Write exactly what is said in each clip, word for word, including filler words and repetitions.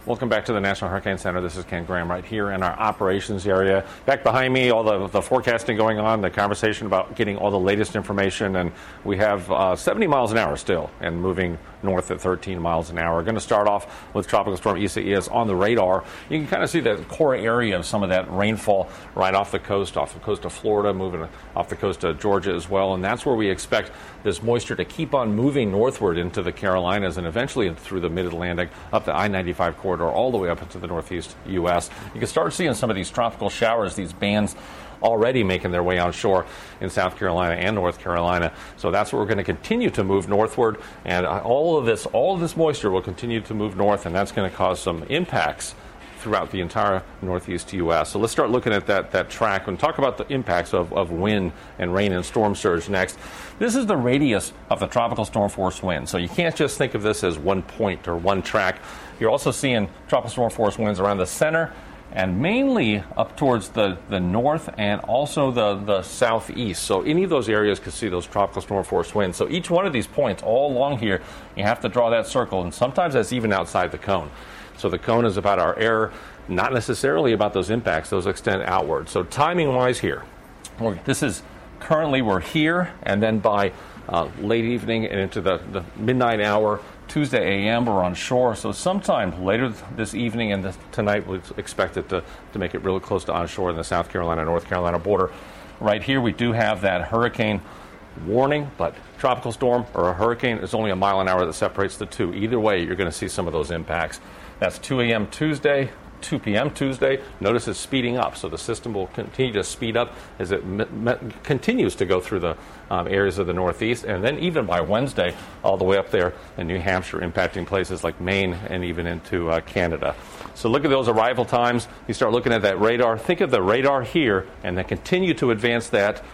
Welcome back to the National Hurricane Center. This is Ken Graham right here in our operations area. Back behind me, all the, the forecasting going on, the conversation about getting all the latest information. And we have uh, seventy miles an hour still and moving north at thirteen miles an hour. We're going to start off with Tropical Storm Isaias on the radar. You can kind of see the core area of some of that rainfall right off the coast, off the coast of Florida, moving off the coast of Georgia as well. And that's where we expect this moisture to keep on moving northward into the Carolinas and eventually through the mid-Atlantic up the I ninety-five corridor all the way up into the northeast U S. You can start seeing some of these tropical showers, these bands already making their way onshore in South Carolina and North Carolina. So that's what we're going to continue to move northward, and all of this all of this moisture will continue to move north, and that's going to cause some impacts throughout the entire northeast U S. So let's start looking at that, that track and talk about the impacts of, of wind and rain and storm surge next. This is the radius of the tropical storm force wind. So you can't just think of this as one point or one track. You're also seeing tropical storm force winds around the center and mainly up towards the, the north and also the, the southeast. So any of those areas could see those tropical storm force winds. So each one of these points all along here, you have to draw that circle, and sometimes that's even outside the cone. So the cone is about our air, not necessarily about those impacts. Those extend outward. So timing-wise here, this is currently we're here, and then by uh, late evening and into the, the midnight hour, Tuesday a m, we're on shore. So sometime later this evening and this, tonight, we expect it to, to make it really close to onshore in the South Carolina, North Carolina border. Right here, we do have that hurricane warning, but tropical storm or a hurricane is only a mile an hour that separates the two. Either way, you're going to see some of those impacts. That's two a m Tuesday, two p m Tuesday. Notice it's speeding up, so the system will continue to speed up as it me- me- continues to go through the um, areas of the Northeast, and then even by Wednesday, all the way up there in New Hampshire, impacting places like Maine and even into uh, Canada. So look at those arrival times. You start looking at that radar. Think of the radar here, and then continue to advance that.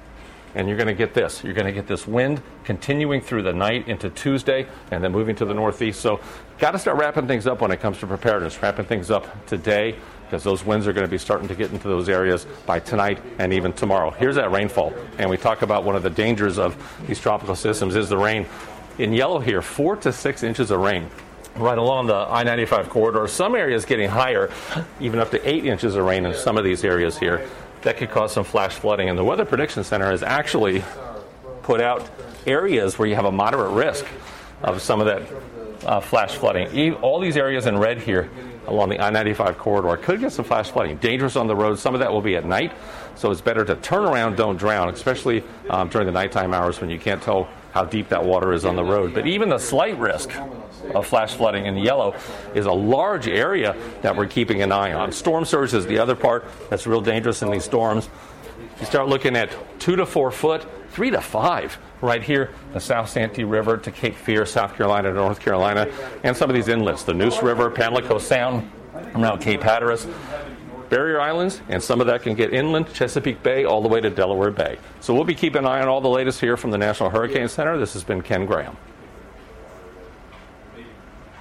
And you're going to get this. You're going to get this wind continuing through the night into Tuesday and then moving to the northeast. So got to start wrapping things up when it comes to preparedness, wrapping things up today, because those winds are going to be starting to get into those areas by tonight and even tomorrow. Here's that rainfall. And we talk about one of the dangers of these tropical systems is the rain. In yellow here, four to six inches of rain right along the I ninety-five corridor. Some areas getting higher, even up to eight inches of rain in some of these areas here. That could cause some flash flooding. And the Weather Prediction Center has actually put out areas where you have a moderate risk of some of that uh, flash flooding. All these areas in red here along the I ninety-five corridor could get some flash flooding. Dangerous on the road. Some of that will be at night, so it's better to turn around, don't drown, especially um, during the nighttime hours when you can't tell how deep that water is on the road. But even the slight risk of flash flooding in yellow is a large area that we're keeping an eye on. Storm surge is the other part that's real dangerous in these storms. You start looking at two to four foot, three to five right here, the South Santee River to Cape Fear, South Carolina to North Carolina, and some of these inlets, the Neuse River, Pamlico Sound, around Cape Hatteras, Barrier Islands, and some of that can get inland, Chesapeake Bay, all the way to Delaware Bay. So we'll be keeping an eye on all the latest here from the National Hurricane Center. This has been Ken Graham.